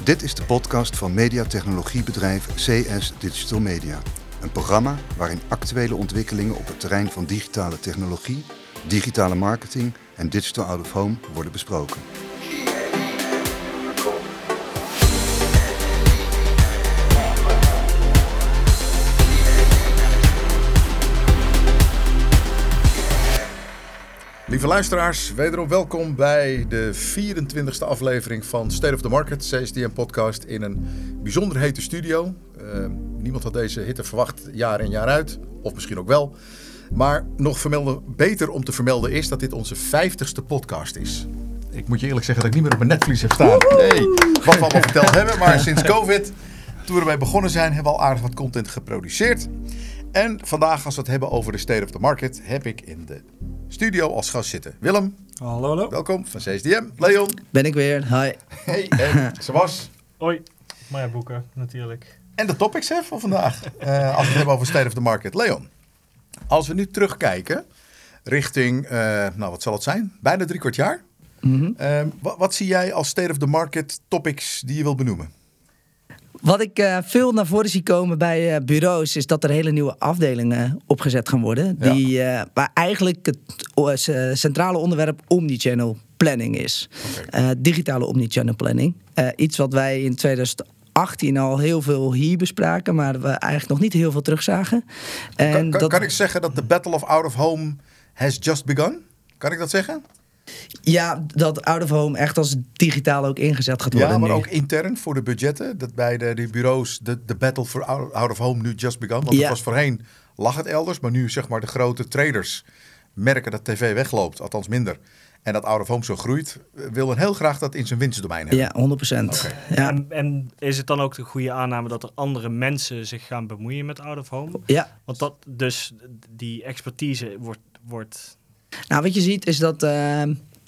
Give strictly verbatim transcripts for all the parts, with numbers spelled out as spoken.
Dit is de podcast van mediatechnologiebedrijf C S Digital Media. Een programma waarin actuele ontwikkelingen op het terrein van digitale technologie, digitale marketing en digital out of home worden besproken. Lieve luisteraars, wederom welkom bij de vierentwintigste aflevering van State of the Market, C S D M podcast in een bijzonder hete studio. Uh, niemand had deze hitte verwacht jaar in jaar uit, of misschien ook wel. Maar nog vermelden, beter om te vermelden is dat dit onze vijftigste podcast is. Ik moet je eerlijk zeggen dat ik niet meer op mijn netvlies heb staan. Nee, wat we allemaal verteld hebben, maar sinds COVID, toen we ermee begonnen zijn, hebben we al aardig wat content geproduceerd. En vandaag, als we het hebben over de State of the Market, heb ik in de studio als gast zitten Willem. Hallo, hallo. Welkom van C S D M. Leon. Ben ik weer. Hi. Hey, en Sebas. Hoi. Maya Boeken, natuurlijk. En de topics hè, van vandaag, uh, als we het hebben over State of the Market. Leon, als we nu terugkijken richting, uh, nou wat zal het zijn? Bijna drie kwart jaar. Mm-hmm. Uh, wat, wat zie jij als State of the Market topics die je wil benoemen? Wat ik uh, veel naar voren zie komen bij uh, bureaus is dat er hele nieuwe afdelingen opgezet gaan worden. Ja. Die, uh, waar eigenlijk het uh, centrale onderwerp omnichannel planning is. Okay. Uh, digitale omnichannel planning. Uh, iets wat wij in twintig achttien al heel veel hier bespraken, maar we eigenlijk nog niet heel veel terugzagen. En kan, kan, dat... kan ik zeggen dat de battle of out of home has just begun? Kan ik dat zeggen? Ja, dat out of home echt als digitaal ook ingezet gaat worden. Ja, maar nu. ook intern voor de budgetten. Dat bij de, de bureaus de, de battle for out, out of home nu just begun. Want ja. het was voorheen, lag het elders. Maar nu zeg maar de grote traders merken dat tv wegloopt. Althans minder. En dat out of home zo groeit. Willen heel graag dat in zijn winstdomein hebben. Ja, honderd procent. Okay. Ja. En, en is het dan ook de goede aanname dat er andere mensen zich gaan bemoeien met out of home? Ja. Want dat dus die expertise wordt... wordt... Nou, wat je ziet is dat uh,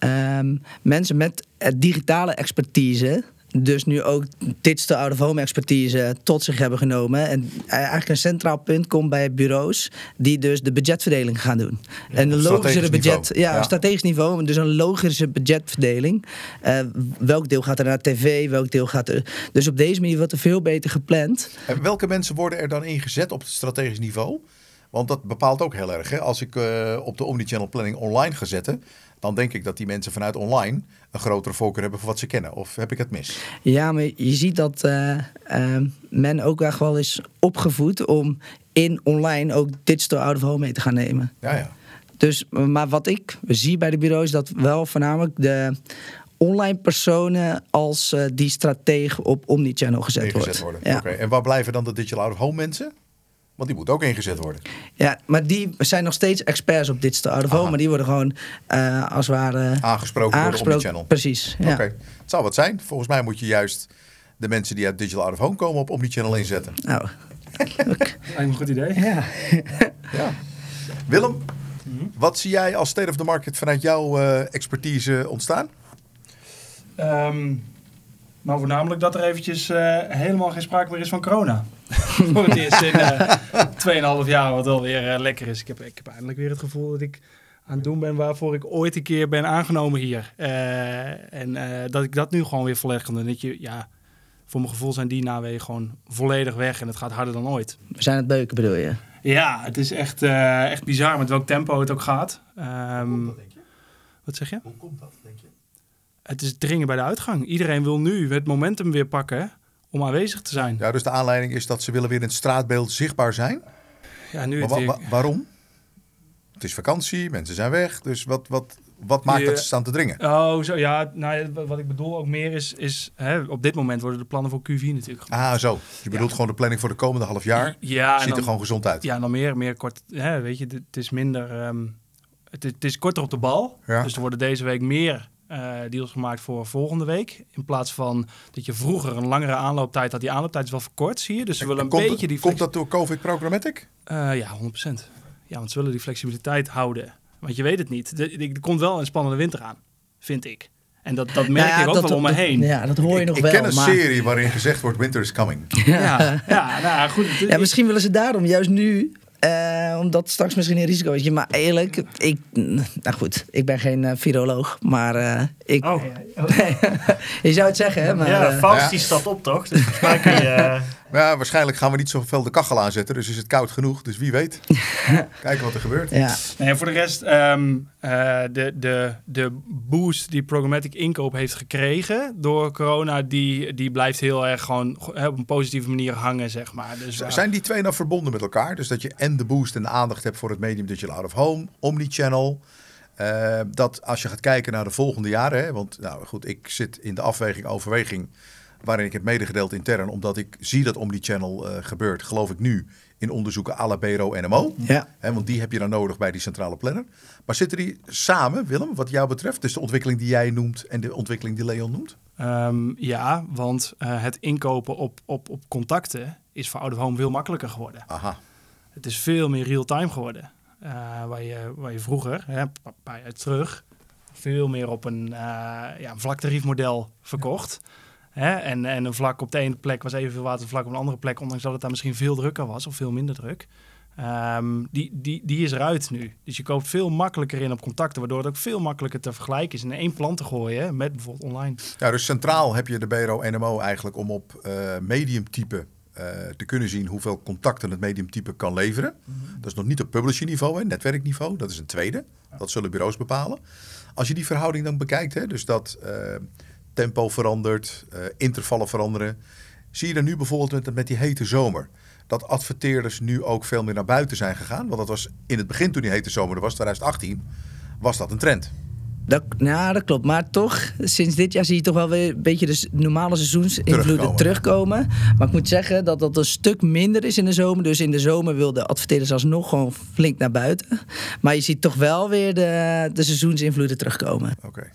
um, mensen met uh, digitale expertise, dus nu ook digital out of home expertise, tot zich hebben genomen. En eigenlijk een centraal punt komt bij bureaus die dus de budgetverdeling gaan doen. Ja, en een logische budget, ja, ja. strategisch niveau, dus een logische budgetverdeling. Uh, welk deel gaat er naar tv, welk deel gaat er... Dus op deze manier wordt er veel beter gepland. En welke mensen worden er dan ingezet op het strategisch niveau? Want dat bepaalt ook heel erg. Hè? Als ik uh, op de omnichannel planning online ga zetten, dan denk ik dat die mensen vanuit online een grotere voorkeur hebben voor wat ze kennen. Of heb ik het mis? Ja, maar je ziet dat uh, uh, men ook echt wel is opgevoed om in online ook digital out of home mee te gaan nemen. Ja, ja. Dus, maar wat ik zie bij de bureaus, dat wel voornamelijk de online personen als uh, die stratege op omnichannel gezet, ingezet wordt. worden. Ja. Okay. En waar blijven dan de digital out of home mensen? Want die moet ook ingezet worden. Ja, maar die zijn nog steeds experts op digital out of home. Aha. Maar die worden gewoon uh, als het ware aangesproken door de omnichannel. Precies, ja. Oké, okay. Het zou wat zijn. Volgens mij moet je juist de mensen die uit digital out of home komen op omnichannel inzetten. Nou, lijkt me een goed idee. Ja. Ja. Willem, mm-hmm. wat zie jij als State of the Market vanuit jouw uh, expertise ontstaan? Um, nou, voornamelijk dat er eventjes uh, helemaal geen sprake meer is van corona. Voor het eerst in uh, tweeënhalf jaar, wat wel weer uh, lekker is. Ik heb, ik heb eindelijk weer het gevoel dat ik aan het doen ben waarvoor ik ooit een keer ben aangenomen hier. Uh, en uh, dat ik dat nu gewoon weer volledig kan doen. Dat je, ja, voor mijn gevoel zijn die nawegen gewoon volledig weg en het gaat harder dan ooit. We zijn het beuken, bedoel je? Ja, het is echt, uh, echt bizar met welk tempo het ook gaat. Um, Hoe komt dat, denk je? Wat zeg je? Hoe komt dat, denk je? Het is dringen bij de uitgang. Iedereen wil nu het momentum weer pakken om aanwezig te zijn. Ja, dus de aanleiding is dat ze willen weer in het straatbeeld zichtbaar zijn. Ja, nu maar het weer... wa- wa- waarom? Het is vakantie, mensen zijn weg. Dus wat, wat, wat maakt Ja. dat ze staan te dringen? Oh, zo ja. Nou, ja, wat ik bedoel ook meer is... is hè, op dit moment worden de plannen voor Q vier natuurlijk gemaakt. Ah, zo. Je bedoelt Ja. gewoon de planning voor de komende half jaar. Ja, en Ziet dan, er gewoon gezond uit. Ja, dan meer, meer kort... Hè, weet je, het is minder... Um, het, het is korter op de bal. Ja. Dus er worden deze week meer uh, deals gemaakt voor volgende week. In plaats van dat je vroeger een langere aanlooptijd had. Die aanlooptijd is wel verkort, zie je. Dus ze willen een komt, beetje die... Komt dat door COVID programmatic? Uh, ja, honderd procent. Ja, want ze willen die flexibiliteit houden. Want je weet het niet. Er, er komt wel een spannende winter aan, vind ik. En dat, dat merk nou ja, ik ook dat, wel om me dat, heen. Ja, dat hoor je ik, nog ik wel. Ik ken een maar... serie waarin gezegd wordt winter is coming. Ja, ja nou goed. Het, ja, misschien willen ze daarom juist nu Uh, omdat straks misschien een risico is. Maar eerlijk, ik, nou goed, ik ben geen uh, viroloog, maar uh, ik... Oh. Je zou het zeggen, hè? Maar, ja, uh, Faust ja. die staat op, toch? Dus volgens mij kun je... Uh... Maar ja, waarschijnlijk gaan we niet zoveel de kachel aanzetten, dus is het koud genoeg. Dus wie weet. Kijken wat er gebeurt. Ja. Nee, voor de rest, um, uh, de, de, de boost die Programmatic inkoop heeft gekregen door corona, die, die blijft heel erg gewoon op een positieve manier hangen, zeg maar. Dus, uh, zijn die twee nou verbonden met elkaar? Dus dat je en de boost en de aandacht hebt voor het medium digital out of home, omnichannel. Uh, dat als je gaat kijken naar de volgende jaren, hè, want nou goed, ik zit in de afweging, overweging, waarin ik het medegedeeld intern, omdat ik zie dat omnichannel uh, gebeurt, geloof ik nu in onderzoeken à la B R O N M O. Ja. Hè, want die heb je dan nodig bij die centrale planner. Maar zitten die samen, Willem, wat jou betreft? Dus de ontwikkeling die jij noemt en de ontwikkeling die Leon noemt? Um, ja, want uh, het inkopen op, op, op contacten is voor out of home veel makkelijker geworden. Aha. Het is veel meer real-time geworden. Uh, waar, je, waar je vroeger, hè, een paar jaar terug, veel meer op een, uh, ja, een vlaktariefmodel verkocht. Hè? En, en een vlak op de ene plek was evenveel watervlak op een andere plek, ondanks dat het daar misschien veel drukker was of veel minder druk. Um, die, die, die is eruit nu. Dus je koopt veel makkelijker in op contacten, waardoor het ook veel makkelijker te vergelijken is en in één plan te gooien, hè, met bijvoorbeeld online. Ja, dus centraal heb je de B R O N M O eigenlijk om op uh, mediumtype uh, te kunnen zien hoeveel contacten het mediumtype kan leveren. Mm-hmm. Dat is nog niet op publisher niveau, hè, netwerkniveau. Dat is een tweede. Ja. Dat zullen bureaus bepalen. Als je die verhouding dan bekijkt, hè, dus dat uh, tempo verandert, uh, intervallen veranderen, zie je dan nu bijvoorbeeld met, met die hete zomer dat adverteerders nu ook veel meer naar buiten zijn gegaan. Want dat was in het begin, toen die hete zomer er was, twintig achttien, was dat een trend. Dat, nou, dat klopt. Maar toch, sinds dit jaar zie je toch wel weer een beetje de normale seizoensinvloeden terugkomen. terugkomen. Maar ik moet zeggen dat dat een stuk minder is in de zomer. Dus in de zomer wilden adverteerders alsnog gewoon flink naar buiten. Maar je ziet toch wel weer de, de seizoensinvloeden terugkomen. Oké. Okay.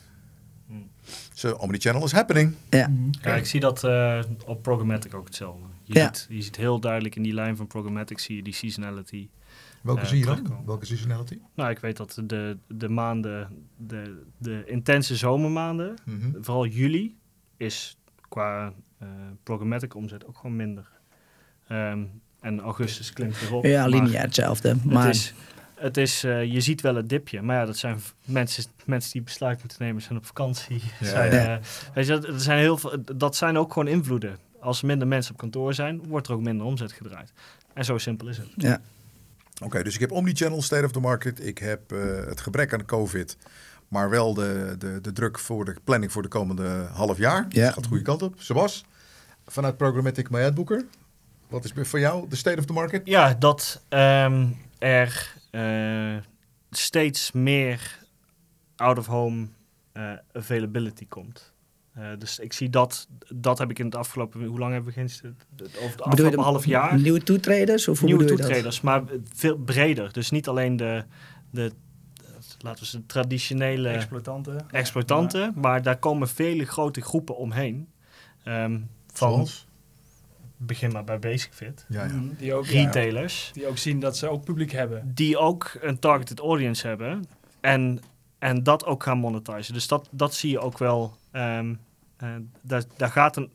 So, omnichannel is happening. Ja. Ja, ik zie dat uh, op Programmatic ook hetzelfde. Je, ja. ziet, je ziet heel duidelijk in die lijn van Programmatic zie je die seasonality. Welke uh, zie je dan? terugkomen. Welke seasonality? Nou, ik weet dat de, de maanden, de, de intense zomermaanden, mm-hmm. vooral juli, is qua uh, Programmatic omzet ook gewoon minder. Um, en augustus klimt weer op. Ja, lineair hetzelfde. Maar het is, het is uh, je ziet wel het dipje, maar ja, dat zijn mensen, mensen die besluit moeten nemen, zijn op vakantie. Ja, zijn, ja. Uh, weet je, dat, zijn heel veel, dat zijn ook gewoon invloeden. Als er minder mensen op kantoor zijn, wordt er ook minder omzet gedraaid. En zo simpel is het. Ja. Oké, okay, dus ik heb omnichannel, state of the market. Ik heb uh, het gebrek aan COVID, maar wel de, de, de druk voor de planning voor de komende half jaar. Dus ja. het gaat de goede kant op. Sebas, vanuit Programmatic My Adbooker, wat is voor jou de state of the market? Ja, dat um, er uh, steeds meer out-of-home uh, availability komt. Uh, dus ik zie dat, dat heb ik in het afgelopen, hoe lang hebben we geen, over het afgelopen de, half jaar. Nieuwe toetreders? Of hoe nieuwe bedoel je toetreders, dat? Maar veel breder. Dus niet alleen de, de laten we zeggen, traditionele exploitanten, exploitanten ja. Maar daar komen vele grote groepen omheen. Um, van Zoals? Begin maar bij Basic Fit. Ja, ja. Die ook, retailers. Ja, die ook zien dat ze ook publiek hebben. Die ook een targeted audience hebben. En, en dat ook gaan monetizen. Dus dat, dat zie je ook wel. Um, uh, daar, daar gaat een...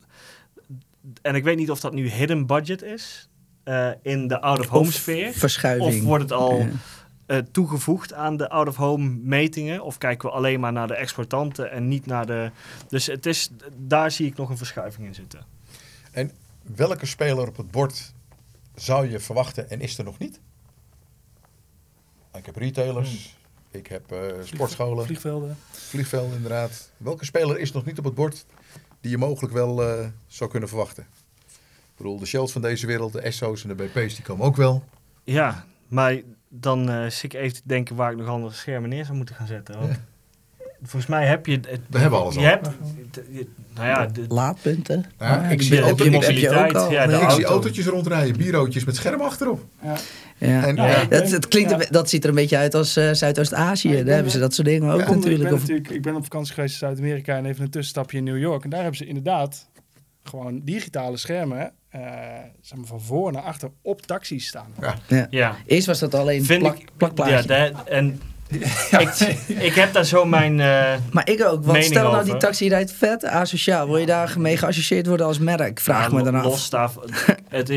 En ik weet niet of dat nu hidden budget is. Uh, in de out-of-home sfeer. Verschuiving. Of wordt het al ja. uh, toegevoegd aan de out-of-home metingen. Of kijken we alleen maar naar de exploitanten en niet naar de... Dus het is, daar zie ik nog een verschuiving in zitten. En welke speler op het bord zou je verwachten en is er nog niet? Ik heb retailers, hmm. ik heb uh, sportscholen. Vliegvelden. Vliegvelden, inderdaad. Welke speler is nog niet op het bord die je mogelijk wel uh, zou kunnen verwachten? Ik bedoel, de Shells van deze wereld, de Esso's en de B P's, die komen ook wel. Ja, maar dan uh, zit ik even te denken waar ik nog andere schermen neer zou moeten gaan zetten. Want volgens mij heb je... Het, We hebben alles je al. Hebt, je, nou ja, de, laadpunten. Ja, ja, ik de, zie, de, auto, de, ik, heb je ook al. Ja, de ik auto. zie autootjes rondrijden, bureautjes met scherm achterop. Ja. Ja. En, ja. ja. Dat, dat, klinkt ja. een, dat ziet er een beetje uit als uh, Zuidoost-Azië. Daar hebben ze dat soort dingen ook ja, natuurlijk. Ik ben, of... natuurlijk. ik ben op vakantie geweest in Zuid-Amerika en even een tussenstapje in New York. En daar hebben ze inderdaad gewoon digitale schermen, uh, zeg maar van voor naar achter, op taxis staan. Ja. Ja. Ja. Eerst was dat alleen Vind plak, ik, plakplaatje. Ja, de, en ja. ik, ik heb daar zo mijn uh, Maar ik ook, want stel nou over. die taxi rijdt vet asociaal. Wil je daar mee geassocieerd worden als merk? Vraag ja, me dan af. Los daarvan, het is...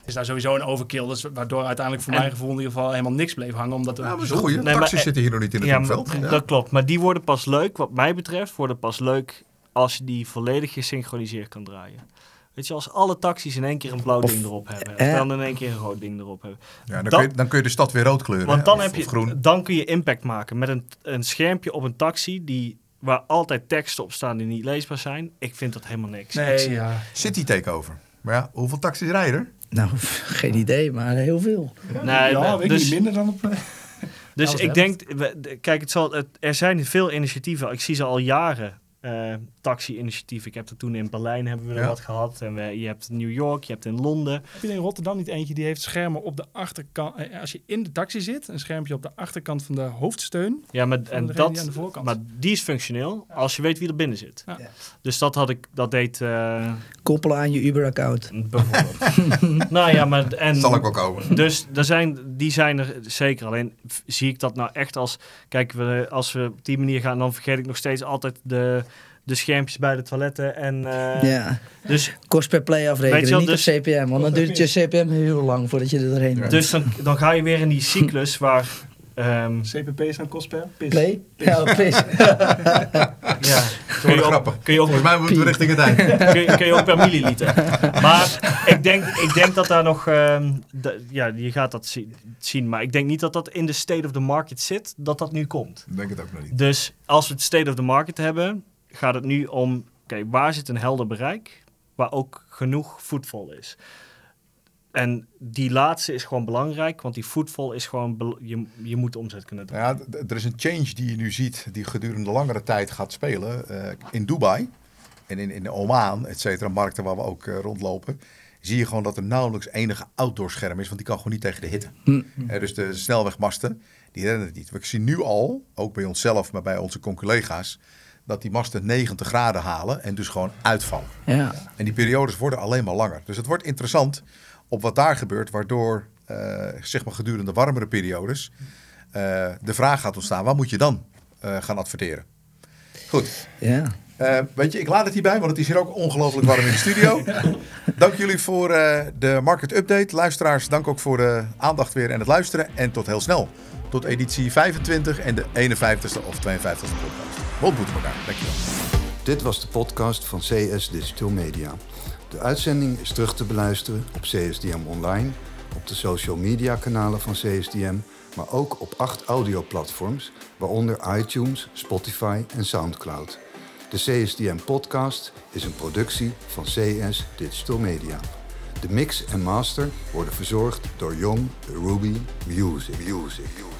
is daar sowieso een overkill. Dus waardoor uiteindelijk voor En- mijn gevoel in ieder geval helemaal niks bleef hangen. Omdat er Ja, maar dat is zo- goed. Nee, maar- Taxis zitten hier nog niet in het Ja, omveld. maar- Ja. dat klopt. Maar die worden pas leuk, wat mij betreft, worden pas leuk als je die volledig gesynchroniseerd kan draaien. Weet je, als alle taxis in één keer een blauw Of- ding erop hebben. eh. En dan in één keer een rood ding erop hebben. Ja, dan, Dat- kun je, dan kun je de stad weer rood kleuren. Want hè, dan, of- heb of je, groen. dan kun je impact maken met een, een schermpje op een taxi die, waar altijd teksten op staan die niet leesbaar zijn. Ik vind dat helemaal niks. Ik Nee, zie- ja. City takeover. Maar ja, hoeveel taxis rijden er? Nou, geen idee, maar heel veel. Nee, ja, maar- weet ik dus niet minder dan op... eh, dus als ik de helft. denk, we- de- kijk, het zal, het, er zijn veel initiatieven. Ik zie ze al jaren. eh, taxi-initiatieven. Ik heb er toen in Berlijn hebben we er Ja. wat gehad. En we, je hebt New York, je hebt in Londen. Heb je in Rotterdam niet eentje die heeft schermen op de achterkant... eh, Als je in de taxi zit, een schermpje op de achterkant van de hoofdsteun. Ja, maar, Van en degene die dat, aan de voorkant. maar die is functioneel als je weet wie er binnen zit. Ja. Dus dat had ik, dat deed eh, Koppelen aan je Uber-account. bijvoorbeeld. nou ja, maar en Zal ik wel komen. dus er zijn, die zijn er zeker. Alleen f- zie ik dat nou echt als, kijk, we, als we op die manier gaan, dan vergeet ik nog steeds altijd de, de schermpjes bij de toiletten en uh, Ja, dus, kost per play afrekenen, Weet je wel, niet dus- op C P M. Want dan duurt je C P M heel lang voordat je er doorheen bent. dus dan, dan ga je weer in die cyclus waar. Um, C P P is dan kost per pis. Play? Ja, pis. ja, kun je, grappig. ook, kun, je ook, Volgens mij moeten we richting het eind. kun, je, kun je ook per milliliter. Maar ik denk, ik denk dat daar nog... Um, de, ja, je gaat dat zi- zien. Maar ik denk niet dat dat in de state of the market zit, dat dat nu komt. Ik denk het ook nog niet. Dus als we het state of the market hebben, gaat het nu om... Oké, waar zit een helder bereik, waar ook genoeg voetvol is? En die laatste is gewoon belangrijk, want die voetvol is gewoon... bel- Je, je moet omzet kunnen doen. Nou ja, d- d- er is een change die je nu ziet, die gedurende langere tijd gaat spelen. Eh, in Dubai en in, in Oman, et cetera, markten waar we ook eh, rondlopen, zie je gewoon dat er nauwelijks enige outdoor scherm is, want die kan gewoon niet tegen de hitte. Hm. Eh, dus de snelwegmasten, die redden het niet. We zien nu al, ook bij onszelf, maar bij onze collega's, dat die masten negentig graden halen en dus gewoon uitvallen. Ja. En die periodes worden alleen maar langer. Dus het wordt interessant op wat daar gebeurt, waardoor uh, zeg maar gedurende warmere periodes uh, de vraag gaat ontstaan, waar moet je dan uh, gaan adverteren? Goed. Ja. Uh, weet je, ik laat het hierbij, want het is hier ook ongelooflijk warm in de studio. Dank jullie voor uh, de Market Update. Luisteraars, dank ook voor de aandacht weer en het luisteren. En tot heel snel. Tot editie vijfentwintig en de eenenvijftigste of tweeënvijftigste podcast. We ontmoeten elkaar. Dankjewel. Dit was de podcast van C S Digital Media. De uitzending is terug te beluisteren op C S D M Online, op de social media kanalen van C S D M, maar ook op acht audioplatforms, waaronder iTunes, Spotify en Soundcloud. De C S D M podcast is een productie van C S Digital Media. De mix en master worden verzorgd door Young Ruby Music. Music.